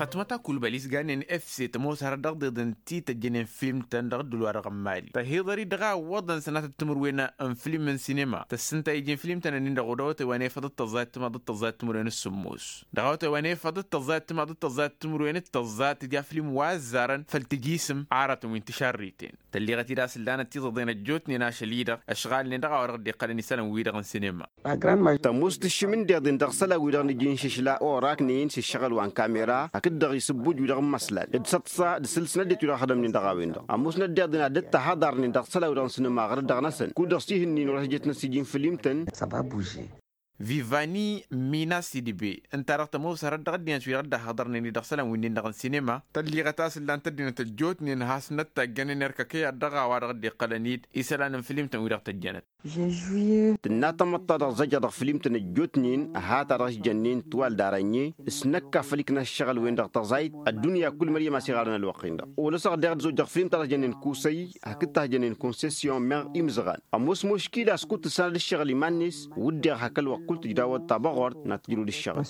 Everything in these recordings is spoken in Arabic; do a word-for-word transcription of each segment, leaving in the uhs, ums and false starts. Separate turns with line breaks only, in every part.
فتمتا كل باليس جانين اف سي تموس هردق ضد تي تجنين فيلم تندق دولار غمالي تهيضري دغا وضن سنة التمر وينا ان فيلم من سينما تسنتا يجين فيلم تنين دغودوت واني فضت تزات ما ضد تزات تمر وين السموس دغوت واني فضت تزات ما ضد تزات تمر وين التزات دي فيلم وازارن فلتجيسم عارة وانتشار ريتين تلي غتي راس لنا تي ضدين الجوتني ناش ليدر اشغال ني دغا ورد قلني سلام ويدغ سينما
تموس تشمن دي ضد دغسلا ويدغ نجين ششلا اوراك نين شغل وان كاميرا اكد يسبوج ويدغ مسلال دستصا دسلسنا دي ترا خدم ني دغا ويندغ اموسنا دي دنا دت حضر ني دغسلا ويدغ سينما غير دغ نسن كو دسيه ني نور جتنا سيجين فيلم تن
سبا بوجي
فيفاني مينا سيدبي انت رحت موسى رد غدي انت رد حضرني ني دغسلا وين دغ السينما تلي غتاس لان تدين تجوت ني نحاس نت جن نرككي دغا ورد قلنيد يسلان فيلم تن ويدغ تجنت
جوي
تنا تمطر زجر فيلم تن جوتنين هات راس جنين طوال دارني سنك فليكنا الشغل وين دغ تزايد الدنيا كل مريم سيغارنا الوقين ده ولسا دغ زوج فيلم ترى جنين كوسي هكتا جنين كونسيسيون مير امزغان اموس مشكله اسكت سال الشغل مانيس ودي هكل قلت جداوة تبغر نتجرو للشغل.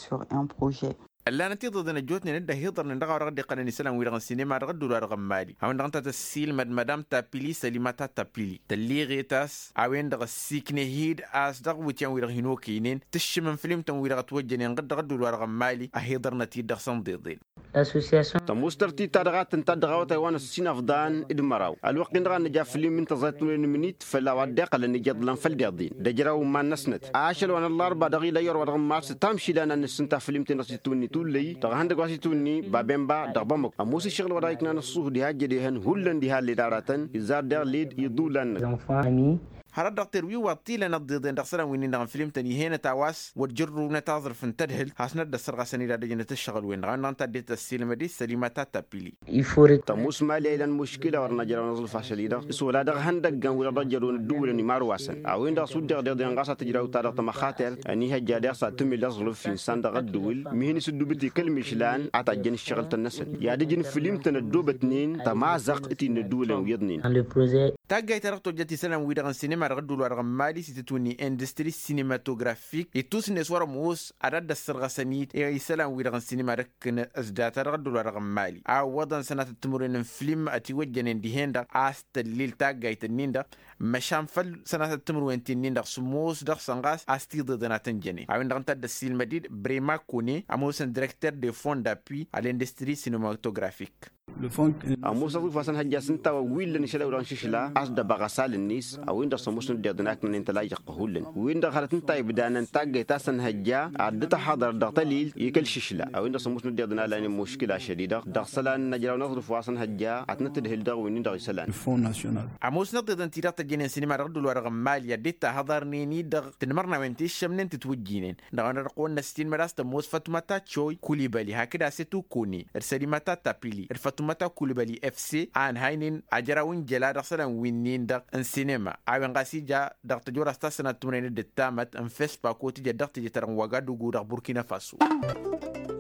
اللي نتي ضد نجوتني نده هيضر ندغا رغد قلني سلام ويرغ السينما رغد دولار غمالي هاون دغنت تسيل مد مدام تابيلي سليماتا تابيلي تلي غيتاس اوين دغ سيكني هيد اس دغ وتيان ويرغ هنو كينين تشمن فيلم تن ويرغ توجني نغد رغد دولار غمالي اهيضر نتي دغ صنديدين
اسوسياسيون
تموسترتي تدغات انت دغا تايوان السين فدان ادمراو الوقت دغا نجا فيلم من تزات منيت فلا ودق قلني جدلن فلديدين دجراو ما نسنت عاشل وانا الاربع دغي لا يور ورغ مارس تامشي لنا نسنت فيلم تنسيتوني تولي تغهند قاسيتوني بابمبا دغبمك اموسي شغل ورايكنا نصوه دي هاجي دي هن هولن دي هالي داراتن يزار دير ليد يدولن
هرد دكتور وي وطيله نضيد دخسنا وين نغ فيلم تاني هنا تاواس وتجرو نتاظر في تدهل حسنا دسرغ سني دا دجنه تشغل وين غان انت ديت السينما دي سليماتا تابيلي
يفورت
تموس مالي الى المشكله ورنا جرا نزل فاشليدا سولا دغ هندق ولا رجلون دول ني مارواسن او وين دا سود دغ دغ غاسا تجراو تارق تما خاطر اني هجا دغ سا تمي لازل في ساندغ دول مهني سدوبتي كلمشلان اتا جن شغل تنسن يا دجن فيلم تندوبتنين تمازق تي ندول ويدنين
لو بروجي
تاغاي ترقتو جاتي سلام ويدغ سينما رغدو لو مالي ستتوني اندستري سينماتوغرافيك يتوس نسوار موس عدد السرغ سنيت اي سلام ويدغ سينما ركن ازدات رغدو لو مالي او وضن سنه التمرين فيلم اتي وجنن دي هندا استليل تاغاي تنيندا مشان فل سنه التمرين تنيندا سموس دغ سانغاس استي ضدنا تنجني او ندغنت دسيل مديد بريما كوني اموسن ديريكتور دي فون دابي على الاندستري سينماتوغرافيك
اموس ابو فاسن حاجه سنتا ويل نشلا وران شيشلا از دبغسال النيس او اندا سموسن ديدناك من انت لا يقهولن وين دخلت انت بدانا تاغي تاسن هجا عدت حاضر دغتليل يكل شيشلا او اندا سموسن ديدنا لاني مشكله شديده دغسلان نجراو نظر فاسن هجا عتنت دهل دغ وين دغ سلان
الفون ناسيونال اموس نقد انت رات جين سينما رد الورق مال يدت حضرني ني دغ تنمرنا وانت شمن تتوجينين دغ نرقون نستين مراس تموس فاطمه تشوي كوليبالي هكذا ستو كوني ارسليماتا تابيلي فاطمه كوليبالي اف سي ان هاينين اجراوين جلا دغسلان وينين دغ ان سينما اوين غاسي جا دغ تجورا ستاسنا تمرين دتامت ان فيس باكوتي دغ تجي ترن وغادوغو دغ بوركينا فاسو